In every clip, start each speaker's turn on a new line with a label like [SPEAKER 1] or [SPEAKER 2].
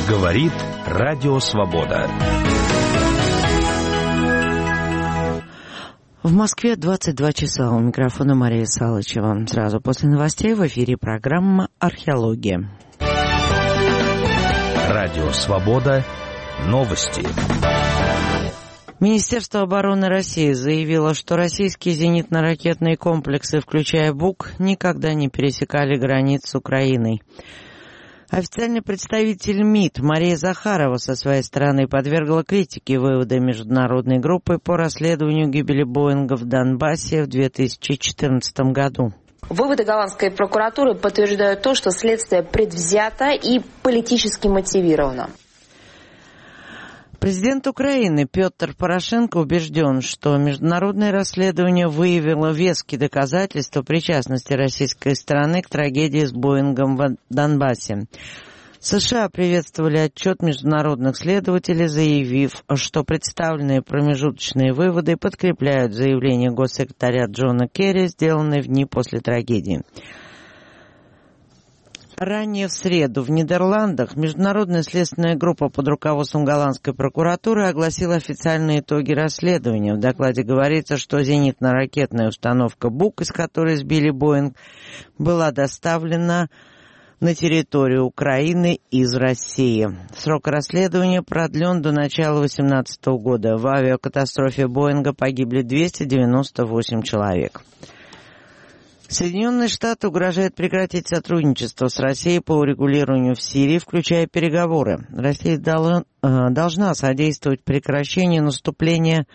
[SPEAKER 1] Говорит Радио Свобода.
[SPEAKER 2] В Москве 22 часа. У микрофона Мария Салычева. Сразу после новостей в эфире программа «Археология».
[SPEAKER 1] Радио Свобода. Новости.
[SPEAKER 2] Министерство обороны России заявило, что российские зенитно-ракетные комплексы, включая БУК, никогда не пересекали границ с Украиной. Официальный представитель МИД Мария Захарова со своей стороны подвергла критике выводы международной группы по расследованию гибели Боинга в Донбассе в 2014 году.
[SPEAKER 3] Выводы голландской прокуратуры подтверждают то, что следствие предвзято и политически мотивировано.
[SPEAKER 2] Президент Украины Петр Порошенко убежден, что международное расследование выявило веские доказательства причастности российской стороны к трагедии с Боингом в Донбассе. США приветствовали отчет международных следователей, заявив, что представленные промежуточные выводы подкрепляют заявление госсекретаря Джона Керри, сделанное в дни после трагедии. Ранее в среду в Нидерландах международная следственная группа под руководством голландской прокуратуры огласила официальные итоги расследования. В докладе говорится, что зенитно-ракетная установка БУК, из которой сбили Боинг, была доставлена на территорию Украины из России. Срок расследования продлен до начала 2018 года. В авиакатастрофе Боинга погибли 298 человек. Соединенные Штаты угрожают прекратить сотрудничество с Россией по урегулированию в Сирии, включая переговоры. Россия должна содействовать прекращению наступления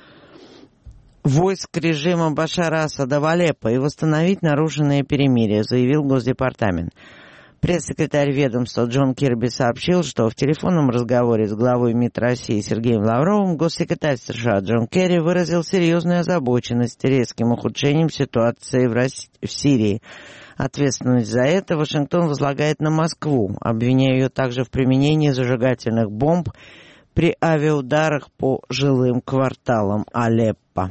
[SPEAKER 2] войск режима Башара Асада в Алеппо и восстановить нарушенное перемирие, заявил Госдепартамент. Пресс-секретарь ведомства Джон Кирби сообщил, что в телефонном разговоре с главой МИД России Сергеем Лавровым госсекретарь США Джон Керри выразил серьезную озабоченность резким ухудшением ситуации в Сирии. Ответственность за это Вашингтон возлагает на Москву, обвиняя ее также в применении зажигательных бомб при авиаударах по жилым кварталам Алеппо.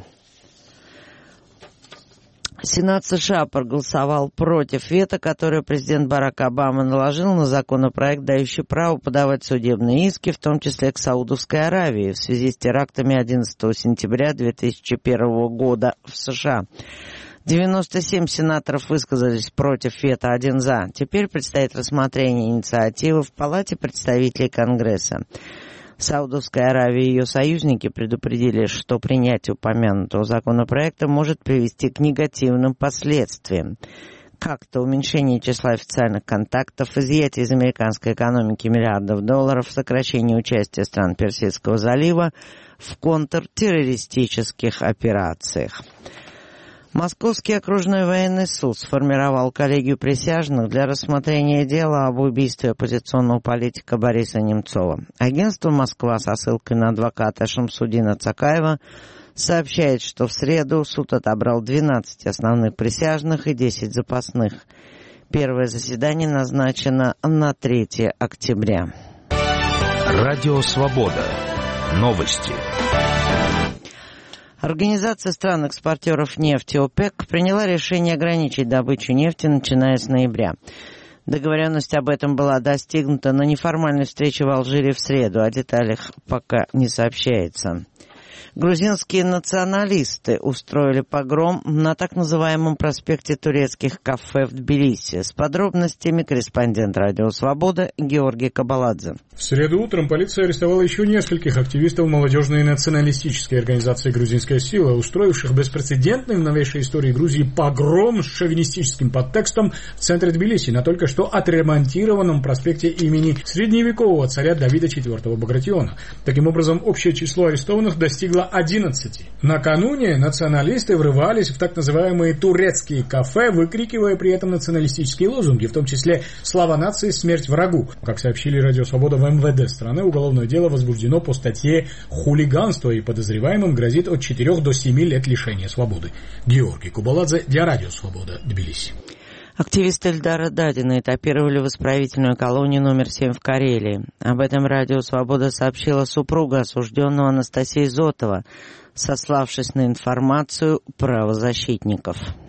[SPEAKER 2] Сенат США проголосовал против вето, которое президент Барак Обама наложил на законопроект, дающий право подавать судебные иски, в том числе к Саудовской Аравии, в связи с терактами 11 сентября 2001 года в США. 97 сенаторов высказались против вето, 1 за. Теперь предстоит рассмотрение инициативы в Палате представителей Конгресса. Саудовская Аравия и ее союзники предупредили, что принятие упомянутого законопроекта может привести к негативным последствиям. Как-то уменьшение числа официальных контактов, изъятие из американской экономики миллиардов долларов, сокращение участия стран Персидского залива в контртеррористических операциях. Московский окружной военный суд сформировал коллегию присяжных для рассмотрения дела об убийстве оппозиционного политика Бориса Немцова. Агентство «Москва» со ссылкой на адвоката Шамсудина Цакаева сообщает, что в среду суд отобрал 12 основных присяжных и 10 запасных. Первое заседание назначено на 3 октября.
[SPEAKER 1] Радио Свобода. Новости.
[SPEAKER 2] Организация стран-экспортеров нефти ОПЕК приняла решение ограничить добычу нефти, начиная с ноября. Договоренность об этом была достигнута на неформальной встрече в Алжире в среду. О деталях пока не сообщается. Грузинские националисты устроили погром на так называемом проспекте турецких кафе в Тбилиси. С подробностями корреспондент «Радио Свобода» Георгий Кабаладзе.
[SPEAKER 4] В среду утром полиция арестовала еще нескольких активистов молодежной националистической организации «Грузинская сила», устроивших беспрецедентный в новейшей истории Грузии погром с шовинистическим подтекстом в центре Тбилиси на только что отремонтированном проспекте имени средневекового царя Давида IV Багратиона. Таким образом, общее число арестованных достигло 11. Накануне националисты врывались в так называемые турецкие кафе, выкрикивая при этом националистические лозунги, в том числе «Слава нации, смерть врагу». Как сообщили «Радио Свобода» в МВД страны, уголовное дело возбуждено по статье «Хулиганство» и подозреваемым грозит от 4 до 7 лет лишения свободы. Георгий Кубаладзе для «Радио Свобода», Тбилиси.
[SPEAKER 2] Активисты Эльдара Дадина этапировали в исправительную колонию номер 7 в Карелии. Об этом «Радио Свобода» сообщила супруга осужденного Анастасия Зотова, сославшись на информацию правозащитников.